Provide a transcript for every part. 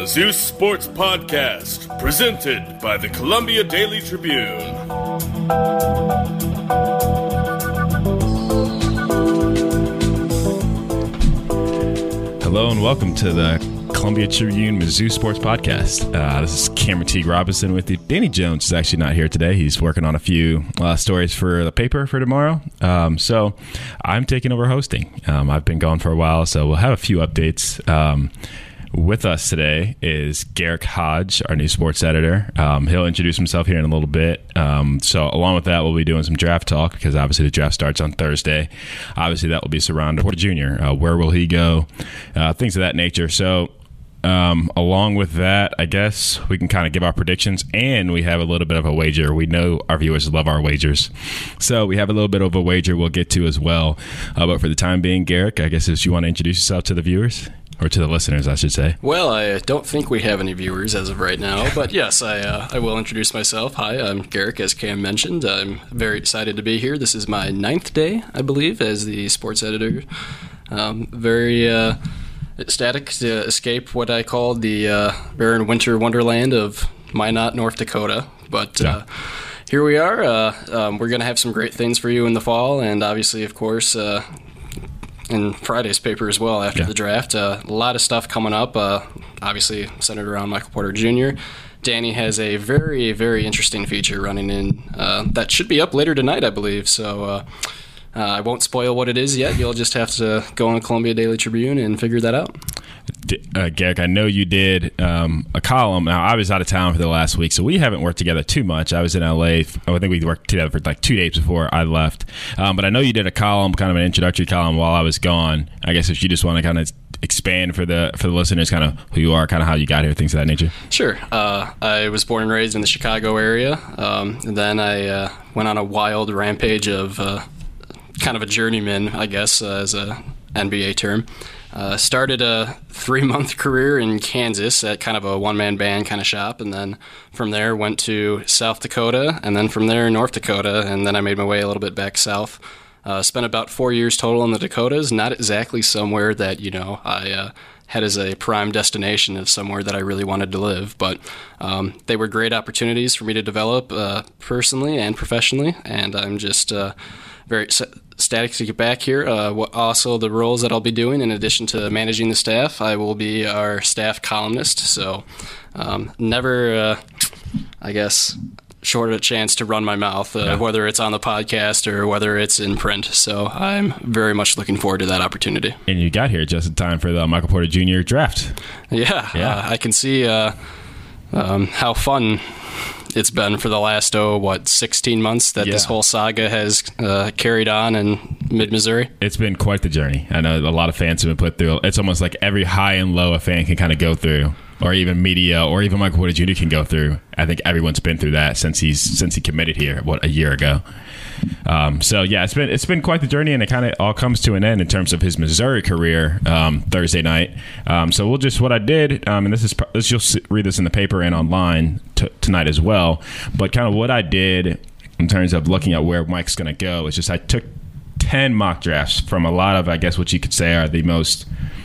Mizzou Sports Podcast, presented by the Columbia Daily Tribune. Hello and welcome to the Columbia Tribune Mizzou Sports Podcast. This is Cameron T. Robinson with you. Danny Jones is actually not here today. He's working on a few stories for the paper for tomorrow. So I'm taking over hosting. I've been gone for a while, so we'll have a few updates. With us today is Garrick Hodge, our new sports editor. He'll introduce himself here in a little bit. So along with that, we'll be doing some draft talk because obviously the draft starts on Thursday. Obviously, that will be surrounded Porter Jr. Where will he go? Things of that nature. So along with that, I guess we can kind of give our predictions, and we have a little bit of a wager. We know our viewers love our wagers, so we have a little bit of a wager we'll get to as well. But for the time being, Garrick, I guess if you want to introduce yourself to the viewers. Or to the listeners, I should say. Well, I don't think we have any viewers as of right now, but yes, I will introduce myself. Hi, I'm Garrick, as Cam mentioned. I'm very excited to be here. This is my 9th day, I believe, as the sports editor. Very ecstatic to escape what I called the barren winter wonderland of Minot, North Dakota. But here we are. We're going to have some great things for you in the fall, and obviously, of course, in Friday's paper as well after the draft. A lot of stuff coming up, obviously centered around Michael Porter Jr. Danny has a very, very interesting feature running in that should be up later tonight, I believe. So I won't spoil what it is yet. You'll just have to go on the Columbia Daily Tribune and figure that out. Garrick, I know you did a column. Now, I was out of town for the last week, so we haven't worked together too much. I was in L.A. I think we worked together for like 2 days before I left. But I know you did a column, kind of an introductory column while I was gone. I guess if you just want to kind of expand for the listeners, kind of who you are, kind of how you got here, things of that nature. Sure. I was born and raised in the Chicago area. And then I went on a wild rampage of kind of a journeyman, I guess, as a NBA term. Started a 3-month career in Kansas at kind of a one-man band kind of shop, and then from there went to South Dakota, and then from there North Dakota, and then I made my way a little bit back south. Spent about 4 years total in the Dakotas, not exactly somewhere that, I had as a prime destination of somewhere that I really wanted to live, but they were great opportunities for me to develop personally and professionally, and I'm just very ecstatic to get back here. Also, the roles that I'll be doing, in addition to managing the staff, I will be our staff columnist, so never, I guess, short of a chance to run my mouth, whether it's on the podcast or whether it's in print. So I'm very much looking forward to that opportunity. And you got here just in time for the Michael Porter Jr. draft. Yeah. I can see how fun it's been for the last 16 months that this whole saga has carried on in mid-Missouri. It's been quite the journey. I know a lot of fans have been put through. It's almost like every high and low a fan can kind of go through, or even media, or even Michael Porter Jr. can go through. I think everyone's been through that since he committed here, a year ago. So yeah, it's been quite the journey, and it kind of all comes to an end in terms of his Missouri career Thursday night. So what I did, and you'll read this in the paper and online tonight as well. But kind of what I did in terms of looking at where Mike's going to go is just I took 10 mock drafts from a lot of, I guess, what you could say are the most,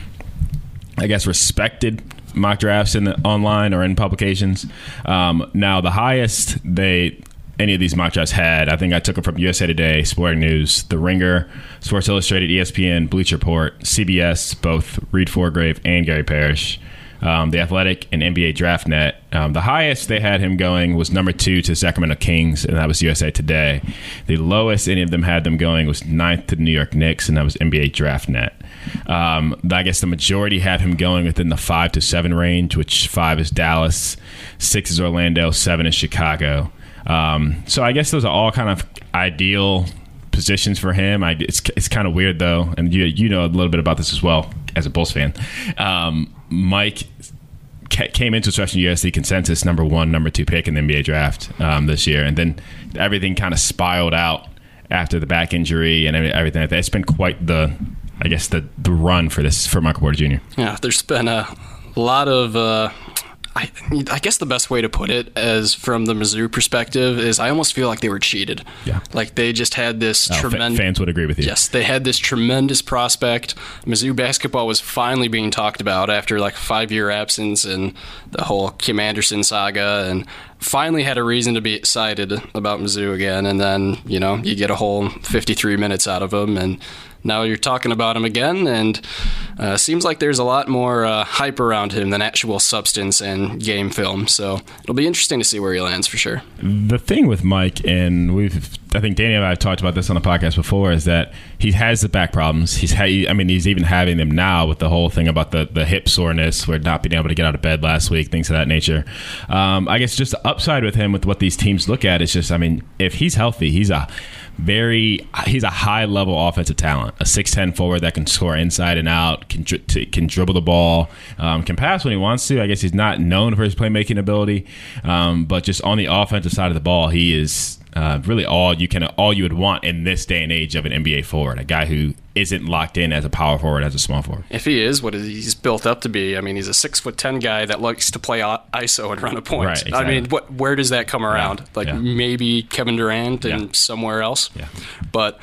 I guess, respected mock drafts in the online or in publications. Now, the highest any of these mock drafts had, I think I took them from USA Today, Sporting News, The Ringer, Sports Illustrated, ESPN, Bleacher Report, CBS, both Reed Forgrave and Gary Parrish, The Athletic, and NBA DraftNet. The highest they had him going was number 2 to Sacramento Kings, and that was USA Today. The lowest any of them had them going was 9th to the New York Knicks, and that was NBA DraftNet. I guess the majority had him going within the 5 to 7 range, which 5 is Dallas, 6 is Orlando, 7 is Chicago. So I guess those are all kind of ideal positions for him. It's kind of weird though, and you know a little bit about this as well as a Bulls fan. Mike came into freshman USC consensus number 1, number 2 pick in the NBA draft this year, and then everything kind of spiraled out after the back injury and everything like that. It's been quite the run for Michael Porter Jr. Yeah, there's been a lot of I guess the best way to put it, as from the Mizzou perspective, is I almost feel like they were cheated. Yeah. Like they just had this tremendous... Fans would agree with you. Yes, they had this tremendous prospect. Mizzou basketball was finally being talked about after like a 5-year absence and the whole Kim Anderson saga, and finally had a reason to be excited about Mizzou again. And then, you get a whole 53 minutes out of them, and now you're talking about him again, and seems like there's a lot more hype around him than actual substance and game film. So it'll be interesting to see where he lands for sure. The thing with Mike, and I think Danny and I have talked about this on the podcast before, is that he has the back problems. He's even having them now with the whole thing about the hip soreness, where not being able to get out of bed last week, things of that nature. I guess just the upside with him, with what these teams look at, is just, if he's healthy, he's a high level offensive talent, a 6'10" forward that can score inside and out, can dribble the ball, can pass when he wants to. I guess he's not known for his playmaking ability, but just on the offensive side of the ball, he is really all you would want in this day and age of an NBA forward, a guy who isn't locked in as a power forward, as a small forward. If he is what he's built up to be, he's a 6'10" guy that likes to play ISO and run a point. Right, exactly. Where does that come around? Maybe Kevin Durant and somewhere else. Yeah. But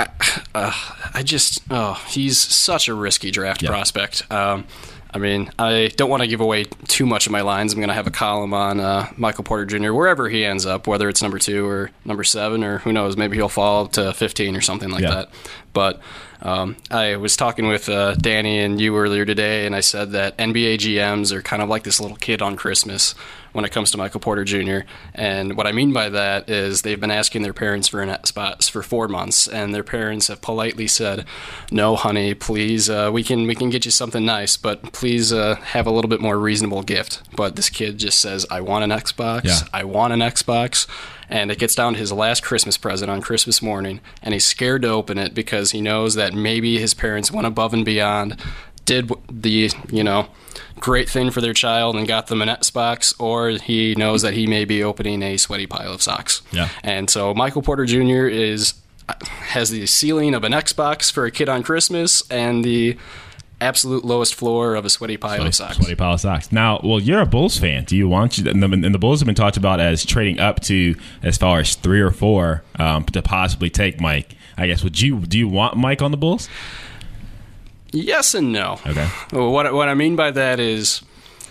he's such a risky draft prospect. I don't want to give away too much of my lines. I'm going to have a column on Michael Porter Jr. wherever he ends up, whether it's number 2 or number 7, or who knows, maybe he'll fall to 15 or something like that. But I was talking with Danny and you earlier today, and I said that NBA GMs are kind of like this little kid on Christmas when it comes to Michael Porter Jr. And what I mean by that is they've been asking their parents for an Xbox for 4 months, and their parents have politely said, "No, honey, please, we can get you something nice, but please have a little bit more reasonable gift." But this kid just says, "I want an Xbox. Yeah. I want an Xbox." And it gets down to his last Christmas present on Christmas morning, and he's scared to open it because he knows that maybe his parents went above and beyond, did the great thing for their child and got them an Xbox, or he knows that he may be opening a sweaty pile of socks. Yeah. And so Michael Porter Jr. has the ceiling of an Xbox for a kid on Christmas and the absolute lowest floor of a sweaty pile of socks. Sweaty pile of socks. Now, you're a Bulls fan. Do you want and the Bulls have been talked about as trading up to as far as 3 or 4 to possibly take Mike. I guess do you want Mike on the Bulls? Yes and no. Okay. What I mean by that is,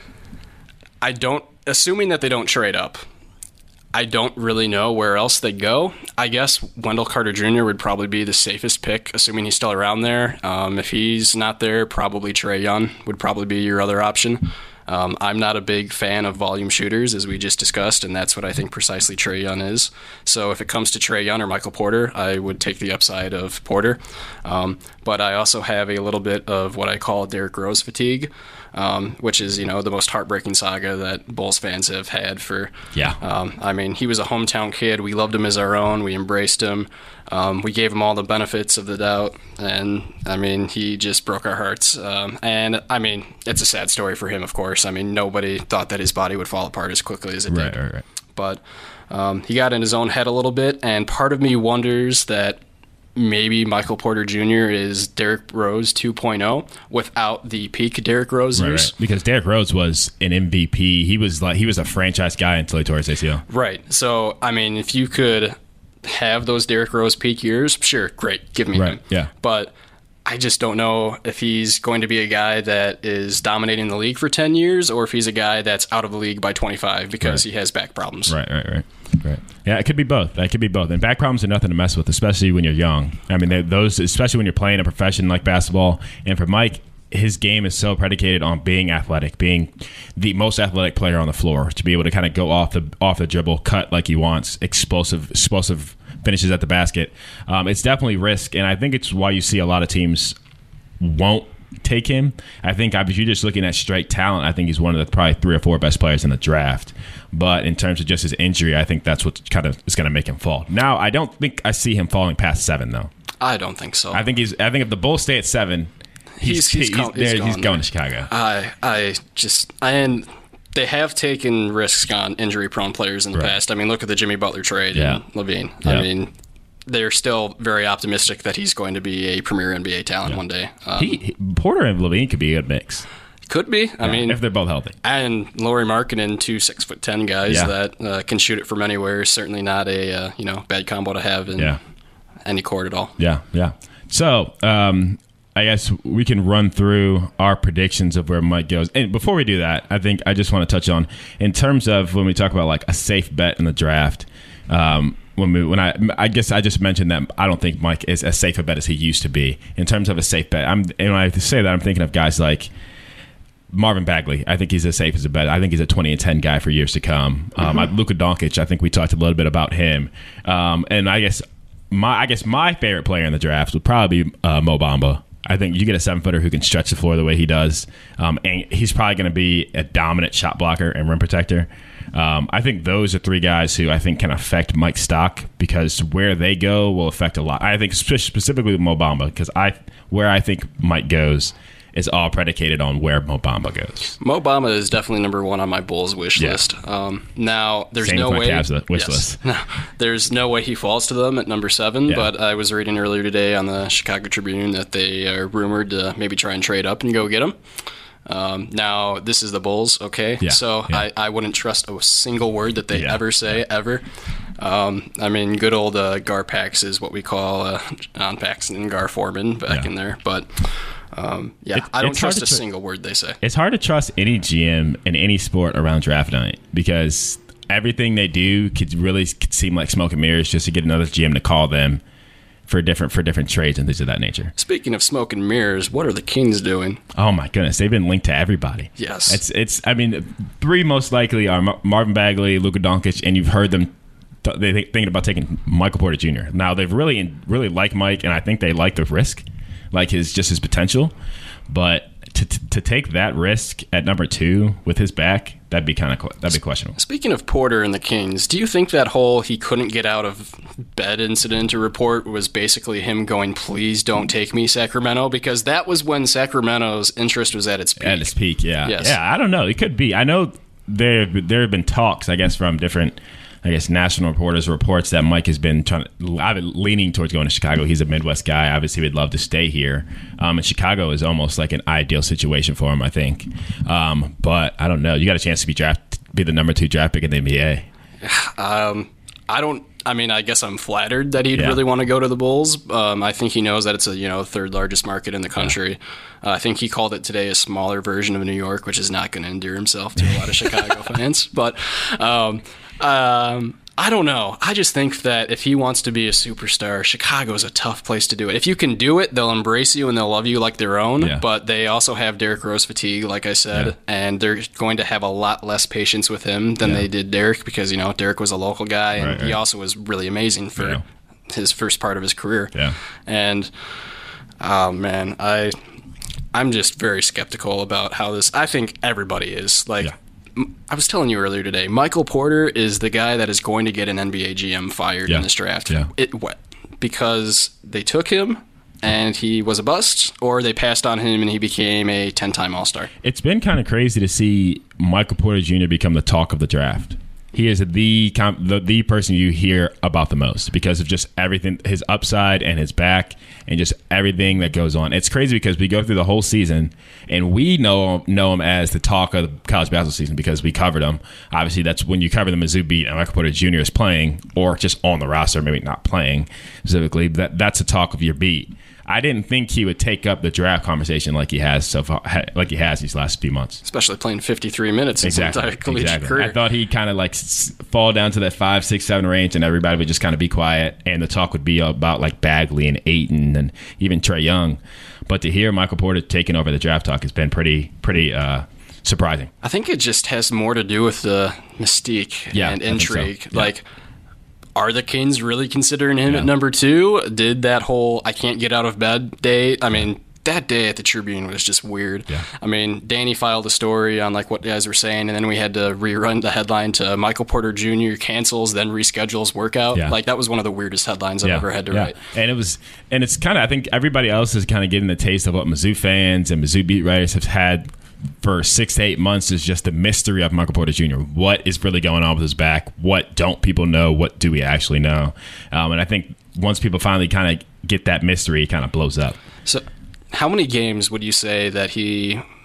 assuming that they don't trade up, I don't really know where else they'd go. I guess Wendell Carter Jr. would probably be the safest pick, assuming he's still around there. If he's not there, probably Trae Young would probably be your other option. I'm not a big fan of volume shooters, as we just discussed, and that's what I think precisely Trae Young is. So if it comes to Trae Young or Michael Porter, I would take the upside of Porter. But I also have a little bit of what I call Derrick Rose fatigue, which is, the most heartbreaking saga that Bulls fans have had for... Yeah. He was a hometown kid. We loved him as our own. We embraced him. We gave him all the benefits of the doubt, and he just broke our hearts. It's a sad story for him, of course. Nobody thought that his body would fall apart as quickly as it did. Right. But he got in his own head a little bit, and part of me wonders that maybe Michael Porter Jr. is Derrick Rose 2.0 without the peak Derrick Rose years. Right. Because Derrick Rose was an MVP. He was a franchise guy until he tore his ACL. Right. So if you could have those Derrick Rose peak years, sure, great, give me him. Yeah. But I just don't know if he's going to be a guy that is dominating the league for 10 years or if he's a guy that's out of the league by 25 because he has back problems. Right. Yeah, it could be both. And back problems are nothing to mess with, especially when you're young. Those, especially when you're playing a profession like basketball. And for Mike, his game is so predicated on being athletic, being the most athletic player on the floor, to be able to kind of go off the dribble, cut like he wants, explosive finishes at the basket. It's definitely risk, and I think it's why you see a lot of teams won't take him. I think if you're just looking at straight talent, I think he's one of the probably 3 or 4 best players in the draft. But in terms of just his injury, I think that's what kind of is going to make him fall. Now, I don't think I see him falling past 7, though. I don't think so. I think if the Bulls stay at 7, he's going to Chicago. They have taken risks on injury-prone players in the past. Look at the Jimmy Butler trade and LaVine. Yeah. They're still very optimistic that he's going to be a premier NBA talent one day. Porter and LaVine could be a good mix. Could be. I mean, if they're both healthy. And Lauri Markkanen, 2 6'10" guys that can shoot it from anywhere. Certainly not a bad combo to have in any court at all. Yeah. So I guess we can run through our predictions of where Mike goes. And before we do that, I think I just want to touch on, in terms of when we talk about like a safe bet in the draft. I guess I just mentioned that I don't think Mike is as safe a bet as he used to be in terms of a safe bet. And when I say that, I'm thinking of guys like Marvin Bagley. I think he's as safe as a bet. I think he's a 20-10 guy for years to come. Luka Doncic, I think we talked a little bit about him. And I guess my favorite player in the draft would probably be Mo Bamba. I think you get a 7-footer who can stretch the floor the way he does, and he's probably going to be a dominant shot blocker and rim protector. I think those are 3 guys who I think can affect Mike's stock, because where they go will affect a lot. I think specifically with Mo Bamba, because where I think Mike goes is all predicated on where Mo Bamba goes. Mo Bamba is definitely number 1 on my Bulls wish list. Now, there's no way. Cavs wish list. No, there's no way he falls to them at number 7. But I was reading earlier today on the Chicago Tribune that they are rumored to maybe try and trade up and go get him. Now, this is the Bulls, okay? I wouldn't trust a single word that they ever say, ever. I mean, good old Garpax is what we call John Paxson and Gar Foreman back in there. But, I don't trust a single word they say. It's hard to trust any GM in any sport around draft night, because everything they do could seem like smoke and mirrors just to get another GM to call them for different trades and things of that nature. Speaking of smoke and mirrors, what are the Kings doing? Oh my goodness, they've been linked to everybody. Yes, it's. I mean, 3 most likely are Marvin Bagley, Luka Doncic, and you've heard them. They thinking about taking Michael Porter Jr. Now they've really like Mike, and I think they like the risk, like his potential. But to take that risk at number 2 with his back, that'd be questionable. Speaking of Porter and the Kings, do you think that whole he couldn't get out of bed incident or report was basically him going, "Please don't take me, Sacramento"? Because that was when Sacramento's interest was at its peak. At its peak, yeah. Yes. Yeah, I don't know. It could be. I know there have been talks, I guess, from different, national reports that Mike has been leaning towards going to Chicago. He's a Midwest guy. Obviously, would love to stay here. And Chicago is almost like an ideal situation for him, I think. But I don't know. You got a chance to be the number 2 draft pick in the NBA. I guess I'm flattered that he'd really want to go to the Bulls. I think he knows that it's a 3rd largest market in the country. I think he called it today a smaller version of New York, which is not going to endear himself to a lot of Chicago fans. But I don't know. I just think that if he wants to be a superstar, Chicago's a tough place to do it. If you can do it, they'll embrace you and they'll love you like their own. Yeah. But they also have Derrick Rose fatigue, like I said, and they're going to have a lot less patience with him than they did Derrick, because Derrick was a local guy, and he also was really amazing for his first part of his career. Yeah. And man, I'm just very skeptical about how this. I think everybody is like. Yeah. I was telling you earlier today, Michael Porter is the guy that is going to get an NBA GM fired in this draft. Yeah. Because they took him and he was a bust, or they passed on him and he became a 10-time All-Star. It's been kind of crazy to see Michael Porter Jr. become the talk of the draft. He is the person you hear about the most because of just everything, his upside and his back and just everything that goes on. It's crazy because we go through the whole season and we know him as the talk of the college basketball season because we covered him. Obviously, that's when you cover the Mizzou beat and Michael Porter Jr. is playing or just on the roster, maybe not playing specifically. That's the talk of your beat. I didn't think he would take up the draft conversation like he has so far, like he has these last few months. Especially playing 53 minutes in his entire collegiate career. I thought he'd kind of like fall down to that 5, 6, 7 range, and everybody would just kind of be quiet, and the talk would be about like Bagley and Ayton and even Trae Young. But to hear Michael Porter taking over the draft talk has been pretty surprising. I think it just has more to do with the mystique and intrigue. So. Like. Are the Kings really considering him at number 2? Did that whole I can't get out of bed day? I mean, that day at the Tribune was just weird. Yeah. I mean, Danny filed a story on like what you guys were saying, and then we had to rerun the headline to Michael Porter Jr. cancels, then reschedules workout. Yeah. Like that was one of the weirdest headlines I've ever had to write. And it's kind of, I think everybody else is kind of getting the taste of what Mizzou fans and Mizzou beat writers have had for 6 to 8 months is just the mystery of Michael Porter Jr. What is really going on with his back? What don't people know? What do we actually know? And I think once people finally kind of get that mystery, it kind of blows up. So how many games would you say that he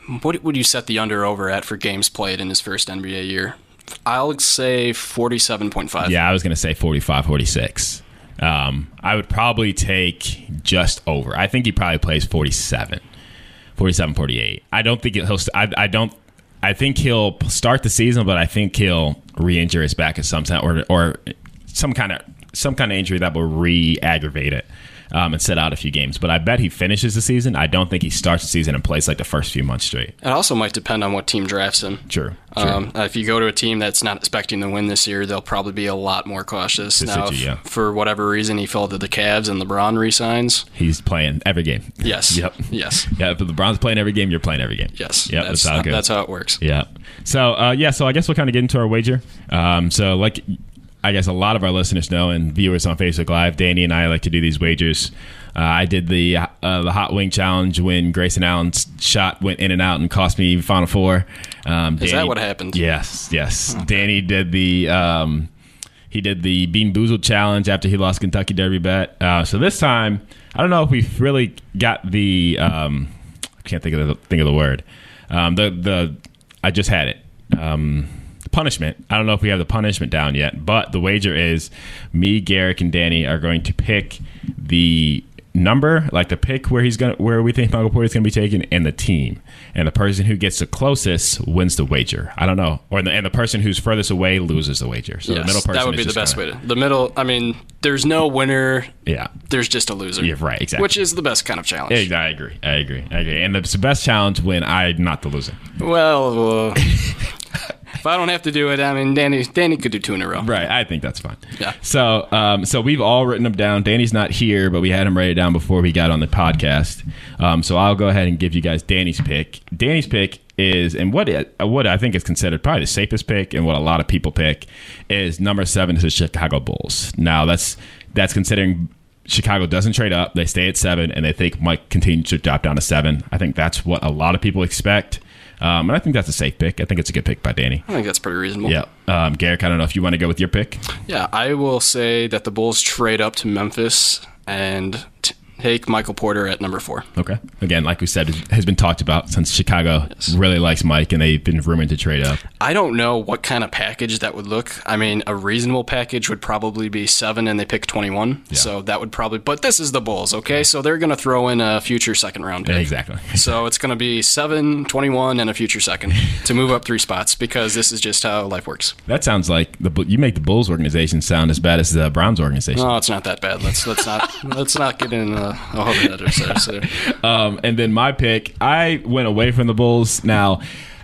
What would you set the under over at for games played in his first NBA year? I'll say 47.5. Yeah, I was going to say 45, 46. I would probably take just over. I think he probably plays 47, 48. I don't think he'll. I think he'll start the season, but I think he'll re-injure his back at some time, or some kind of injury that will re-aggravate it. And sit out a few games. But I bet he finishes the season. I don't think he starts the season and plays like the first few months straight. It also might depend on what team drafts him. True. If you go to a team that's not expecting to win this year, they'll probably be a lot more cautious. Now, if for whatever reason he fell to the Cavs and LeBron resigns, he's playing every game. Yes. Yep. Yes. Yeah, if LeBron's playing every game, you're playing every game. Yes. Yep, that's how it works. Yeah. So, so I guess we'll kind of get into our wager. So, like I guess a lot of our listeners know and viewers on Facebook Live, Danny and I like to do these wagers. I did the hot wing challenge when Grayson Allen's shot went in and out and cost me Final Four. Is that what happened? Yes. Okay. Danny did the Bean Boozled challenge after he lost Kentucky Derby bet. So this time, I don't know if we've really got the I can't think of the word. I just had it. Punishment. I don't know if we have the punishment down yet, but the wager is me, Garrick, and Danny are going to pick the number, like the pick where we think Michael Porter is going to be taken, and the team. And the person who gets the closest wins the wager. I don't know. And the person who's furthest away loses the wager. So the middle person that would be the best way to. The middle, I mean, there's no winner. Yeah. There's just a loser. Yeah, right, exactly. Which is the best kind of challenge. I agree. And it's the best challenge when I'm not the loser. Well, if I don't have to do it, I mean, Danny could do 2 in a row. Right, I think that's fine. Yeah. So we've all written them down. Danny's not here, but we had him write it down before we got on the podcast. So I'll go ahead and give you guys Danny's pick. Danny's pick is, and what I think is considered probably the safest pick, and what a lot of people pick, is number 7 is the Chicago Bulls. Now that's considering Chicago doesn't trade up; they stay at 7, and they think Mike continues to drop down to 7. I think that's what a lot of people expect. And I think that's a safe pick. I think it's a good pick by Danny. I think that's pretty reasonable. Yeah. Garrick, I don't know if you want to go with your pick. Yeah, I will say that the Bulls trade up to Memphis and take Michael Porter at number 4. Okay. Again, like we said, it has been talked about since Chicago really likes Mike, and they've been rumored to trade up. I don't know what kind of package that would look. I mean, a reasonable package would probably be 7, and they pick 21. Yeah. So that would probably... But this is the Bulls, okay? So they're going to throw in a future second-round pick. Exactly. So it's going to be 7, 21, and a future second to move up 3 spots, because this is just how life works. That sounds like... you make the Bulls organization sound as bad as the Browns organization. No, it's not that bad. Let's not get in a whole other. So. And then my pick, I went away from the Bulls. Now,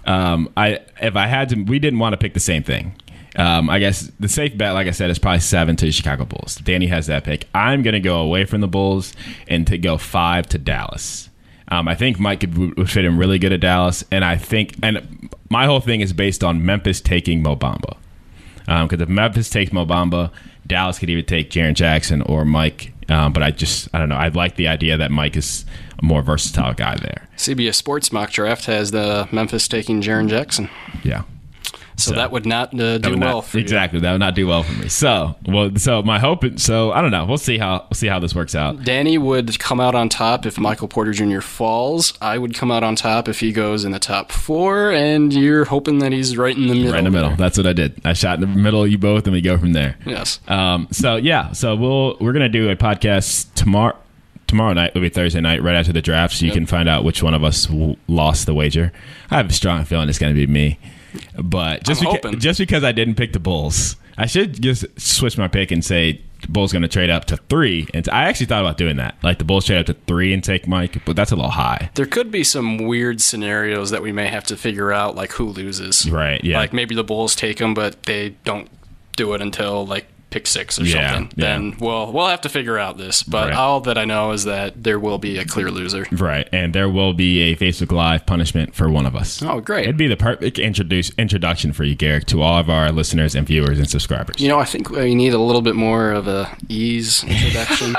if I had to, we didn't want to pick the same thing. I guess the safe bet, like I said, is probably 7 to the Chicago Bulls. Danny has that pick. I'm going to go away from the Bulls and to go 5 to Dallas. I think Mike would fit in really good at Dallas, and my whole thing is based on Memphis taking Mo Bamba. Because if Memphis takes Mo Bamba, Dallas could either take Jaren Jackson or Mike. But I don't know. I like the idea that Mike is a more versatile guy there. CBS Sports mock draft has the Memphis taking Jaren Jackson. Yeah. So that would not do well for you. Exactly. That would not do well for me. So my hope. So I don't know. We'll see how this works out. Danny would come out on top if Michael Porter Jr. falls. I would come out on top if he goes in the top 4, and you're hoping that he's right in the middle. Right in the middle. That's what I did. I shot in the middle of you both, and we go from there. Yes. So we're gonna do a podcast tomorrow. Tomorrow night will be Thursday night, right after the draft, so you can find out which one of us lost the wager. I have a strong feeling it's going to be me. But just because I didn't pick the Bulls, I should just switch my pick and say the Bulls going to trade up to 3. And I actually thought about doing that. Like the Bulls trade up to 3 and take Mike, but that's a little high. There could be some weird scenarios that we may have to figure out, like who loses. Right, yeah. Like maybe the Bulls take him, but they don't do it until like pick 6 or something. Then we'll have to figure out this. But all that I know is that there will be a clear loser. Right, and there will be a Facebook Live punishment for one of us. Oh, great. It'd be the perfect introduction for you, Garrick, to all of our listeners and viewers and subscribers. I think we need a little bit more of a ease introduction.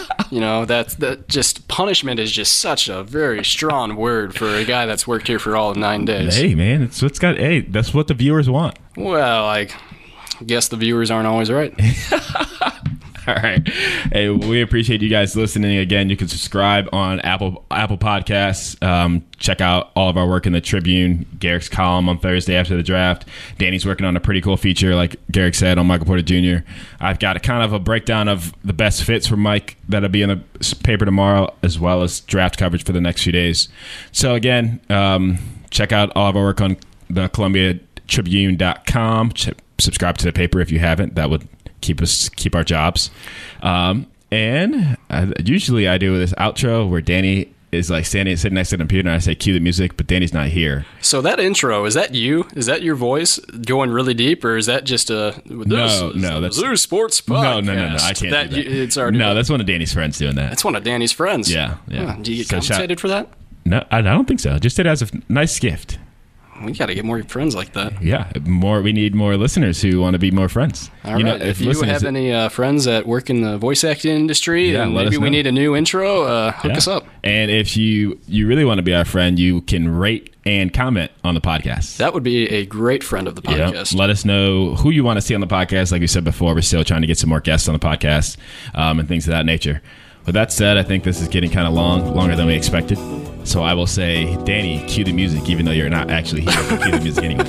That just punishment is just such a very strong word for a guy that's worked here for all of 9 days. Hey, man, that's what the viewers want. Well, I guess the viewers aren't always right. All right. Hey, we appreciate you guys listening. Again, you can subscribe on Apple Podcasts. Check out all of our work in the Tribune, Garrick's column on Thursday after the draft. Danny's working on a pretty cool feature, like Garrick said, on Michael Porter Jr. I've got a kind of a breakdown of the best fits for Mike that'll be in the paper tomorrow, as well as draft coverage for the next few days. So again, check out all of our work on the ColumbiaTribune.com. Subscribe to the paper if you haven't. That would keep our jobs. And usually I do this outro where Danny is like sitting next to the computer and I say cue the music, but Danny's not here. So that intro, is that you? Is that your voice going really deep, or is that just no, that's Zeus Sports Podcast? No, I can't do that. It's already that's one of Danny's friends doing that. That's one of Danny's friends. Yeah. Do you get compensated for that? No, I don't think so. Just did it as a nice gift. We got to get more friends like that. Yeah, we need more listeners who want to be more friends. All right. If you have any friends that work in the voice acting industry, and maybe we need a new intro, hook us up. And if you really want to be our friend, you can rate and comment on the podcast. That would be a great friend of the podcast. Let us know who you want to see on the podcast. Like we said before, we're still trying to get some more guests on the podcast and things of that nature. With that said, I think this is getting kind of longer than we expected. So I will say, Danny, cue the music, even though you're not actually here. Cue the music anyway.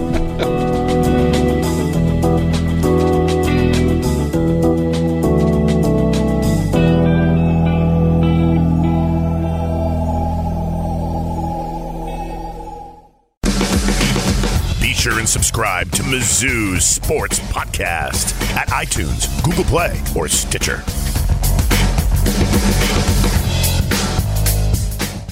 Be sure and subscribe to Mizzou's Sports Podcast at iTunes, Google Play, or Stitcher.